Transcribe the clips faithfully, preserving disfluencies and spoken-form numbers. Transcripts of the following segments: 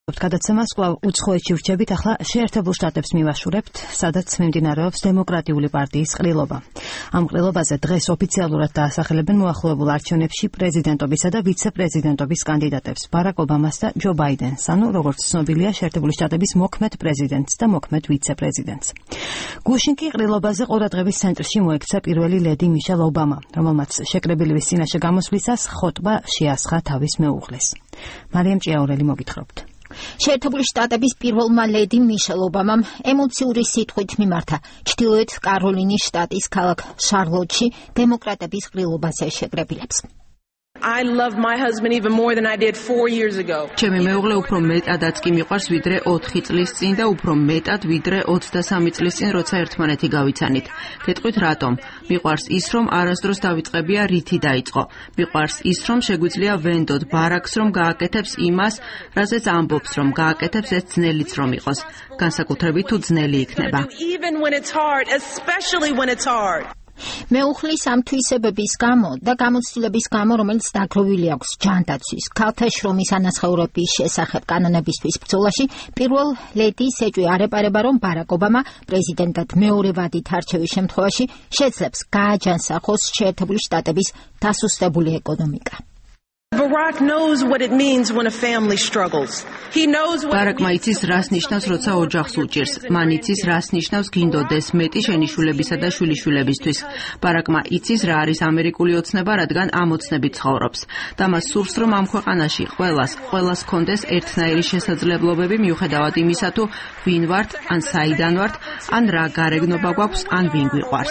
გადაცემას კვლავ უცხოეთში ვრჩებით, ახლა შეერთებულ შტატებს მივაშურებთ, სადაც მიმდინარეობს დემოკრატიული პარტიის ყრილობა. Ამ ყრილობაზე დღეს ოფიციალურად დაასახელებენ მოახლოებულ არჩევნებში პრეზიდენტობისა და ვიცე-პრეზიდენტობის კანდიდატებს, ბარაკ ობამას და ჯო ბაიდენს, ანუ როგორც ცნობილია, შეერთებული შტატების მოქმედ პრეზიდენტს და მოქმედ ვიცე-პრეზიდენტს. გუშინ კი ყრილობაზე ყურადღების ცენტრში მოექცა პირველი ლედი მიშელ ობამა, რომელმაც შეკრებილის წინაშე გამოსვლისას ხოტბა შეასხა თავის მეუღლეს. მარიამ ჭიაურელი მოგითხრობთ. შეერთებული შტატების პირველმა ლედი მიშელ ობამამ ემოციური სიტყვით მიმართა ჩრდილოეთ კაროლინის შტატის ქალაქ შარლოტში დემოკრატების ყრილობაზე შეკრებილებს. I love my husband even more than I did four years ago. ჩემი მეუღლე უფრო მეტადაც კი მიყვარს ვიდრე ოთხი წლის წინ და უფრო მეტად ვიდრე ოცდასამი წლის წინ, როცა ერთმანეთი გავიცანით. გეტყვით რატომ? მიყვარს ის, რომ არასდროს დავიწყებია რითი დაიწყო. მიყვარს ის, რომ შეგვიძლია ვენდოთ ბარაკს, რომ გააკეთებს იმას, რასაც ამბობს, რომ გააკეთებს, ეს ძნელიც რომ იყოს. განსაკუთრებით თუ ძნელი იქნება. Even when it's hard, especially when it's hard. მეუღლის ამ თვისებების გამო და გამოცდილების გამო, რომელიც დაგროვილი აქვს ჯანდაცვის, ქალთა შრომის ანაზღაურების შესახებ კანონებისთვის ბრძოლაში, პირველ ლედis ეჭვი არ ეპარება, რომ ბარაკ ობამა პრეზიდენტად მეორე ვადით არჩევის შემთხვევაში შეძლებს გააჯანსაღოს შეერთებული შტატების დასუსტებული ეკონომიკა. Barack knows what it means when a family struggles. He knows what ბარაკმა იცის, რას ნიშნავს, როცა ოჯახს უჭირს. მან იცის, რას ნიშნავს გინდოდეს მეტი შენიშვნებისა და შვილიშვილებისთვის. ბარაკმა იცის, რა არის ამერიკული ოცნება, რადგან ამ ოცნებით ცხოვრობს. და მას სურს, რომ ამ ქვეყანაში ყველას, ყველას ჰქონდეს ერთნაირი შესაძლებლობები, მიუხედავად იმისა, თუ ვინ ვართ, ან საიდან ვართ, ან რა გარეგნობა გვაქვს, ან ვინ გვიყვარს.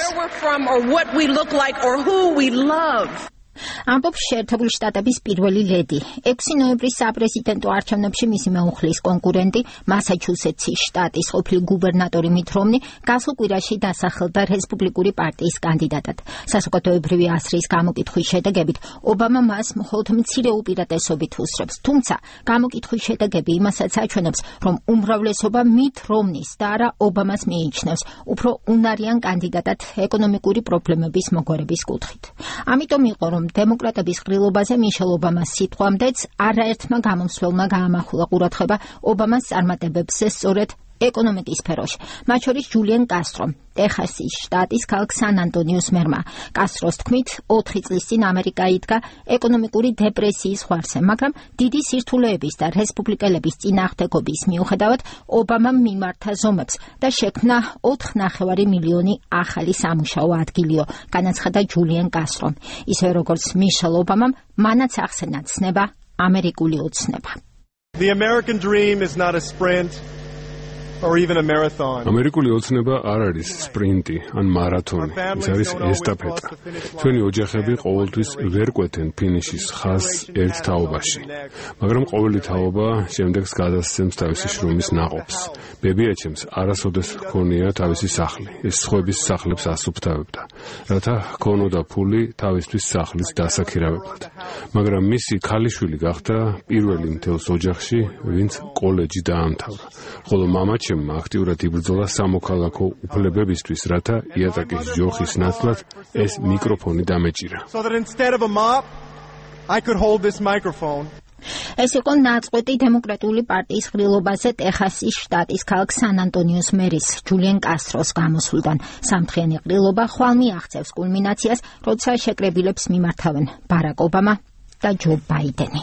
ამბობს შეერთებული შტატების პირველი ლედი. ექვსი ნოემბრის საპრეზიდენტო არჩევნებში მისი მეუღლის კონკურენტი, მასაჩუსეტსის შტატის ყოფილი გუბერნატორი მით რომნი, გასულ კვირაში დასახელდა რესპუბლიკური პარტიის კანდიდატად. საზოგადოებრივი აზრის გამოკითხვის შედეგებით ობამა მას მხოლოდ მცირე უპირატესობით უსწრებს. თუმცა გამოკითხვის შედეგები იმასაც აჩვენებს, რომ უმრავლესობა მით რომნის და არა ობამას მიიჩნევს უფრო უნარიან კანდიდატად ეკონომიკური პრობლემების მოგვარების კუთხით. ამიტომ იყო, რომ დემოკრატების ყრილობაზე მიშელ ობამას სიტყვამდეც არაერთმა გამომსვლელმა გაამახვილა ყურადღება ობამას წარმატებებზე სწორედ ეკონომიკის სფეროში. მათ შორის ჯულიან კასტრომ, ტეხასის შტატის ქალაქ სან-ანტონიოს მერმა. კასტროს თქმით, ოთხი წლის წინ ამერიკა იდგა ეკონომიკური დეპრესიის ზღვარზე, მაგრამ დიდი სირთულეების და რესპუბლიკელების წინააღმდეგობის მიუხედავად ობამამ მიმართა ზომებს და შექმნა ოთხ ნახევარი მილიონი ახალი სამუშაო ადგილიო, განაცხადა ჯულიან კასტრომ. ისე როგორც მიშელ ობამამ, მანაც ახსენა ცნება ამერიკული ოცნება. The American dream is not a sprint. Or even a marathon. ამერიკული ოცნება არ არის სპრინტი ან მარათონი, ეს არის ესტაფეტა. ჩვენი ოჯახები ყოველთვის ვერ კვეთენ ფინიშის ხაზს ერთ თაობაში, მაგრამ ყოველი თაობა შემდეგს გადასცემს თავისი შრომის ნაყოფს. ბებიაჩემს არასოდეს ჰქონია თავისი სახლი, ეს სხვების სახლებს ასუფთავებდა, რათა ჰქონოდა ფული თავისთვის სახლის დასაქირავებლად. მაგრამ მისი ქალიშვილი გახდა პირველი მთელს ოჯახში, ვინც კოლეჯი დაამთავრა, ხოლო მამაჩემ აქტიურად იბრძოლა სამოქალაქო უფლებებისთვის, რათა იატაკის ჯოხის ნაცვლად ეს მიკროფონი დამეჭირა. So that instead of a mop, I could hold this microphone. ეს იყო ნაწყვეტი დემოკრატიული პარტიის ყრილობაზე ტეხასის შტატის ქალაქ სან-ანტონიოს მერის ჯულიან კასტროს გამოსვლიდან. სამთხიანი ყრილობა ხვალ მიაღწევს კულმინაციას, როცა შეკრებილებს მიმართავენ ბარაკ ობამა და ჯო ბაიდენი.